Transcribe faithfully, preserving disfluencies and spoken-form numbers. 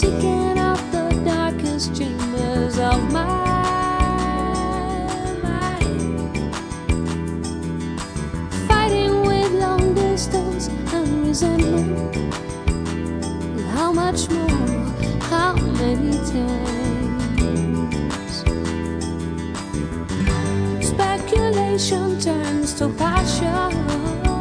seeking out the darkest chambers of my mind, fighting with long distance and resentment. How much more? How many times? Speculation turns to passion.